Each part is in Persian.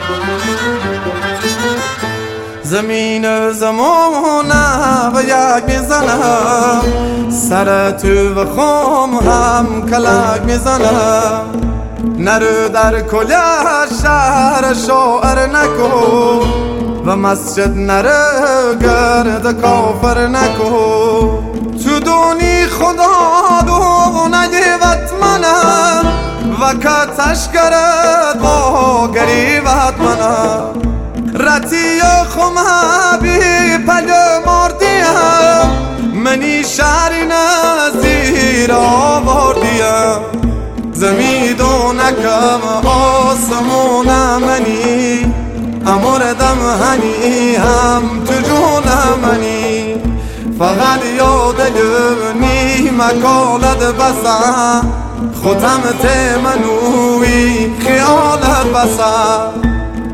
زمین زمونه و یک میزنم، سر تو و خم هم کلک میزنم. نرو در کل شهر شاعر نکو و مسجد نرو گرد کافر نکو. تو دونی خدا دونه وطمنم و کتش گرد با گریبت منم. رتی خمه بی پل مردیم، منی شهری نزیر آوردیم. زمیدونکم آسمون منی، امردم هنی هم تو جون منی. فقط یاد لبنی مکالت بسن، خودم تمنوی خیالت بسن.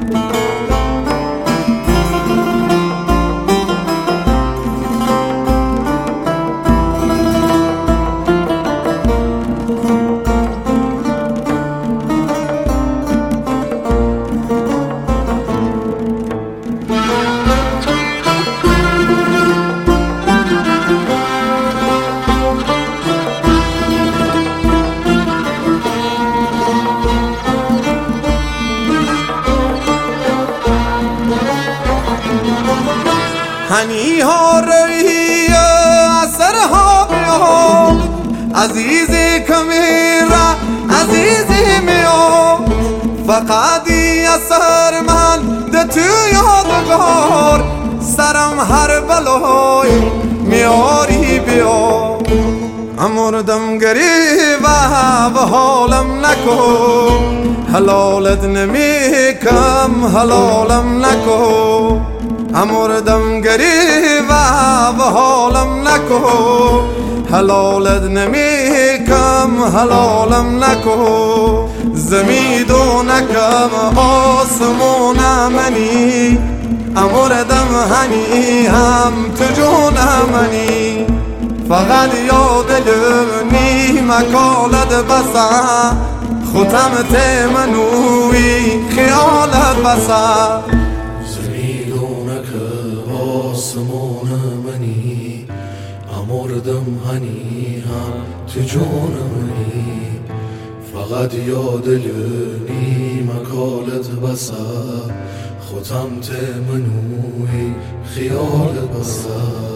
هنی ها روی اثر ها بیام، عزیزی کمیره عزیزی میام. فقط اثر من ده تو یادگار، سرم هر بلای میاری بیا. امردم گریبه و حالم نکن، حلالت نمیکم حلالم نکن. امردم گریبه و حالم نکو، حلالت نمیکم حلالم نکو. زمیدونکم آسمون منی، امردم هنی هم تو جون منی. فقط یاد لبنی مکالت بسن، خودم تمنوی خیالت بسن. آسمان منی، امردم هنی هم تو جون منی. فقط یاد لبنی مکالت بسر، خودم تمنوی خیالت بسر.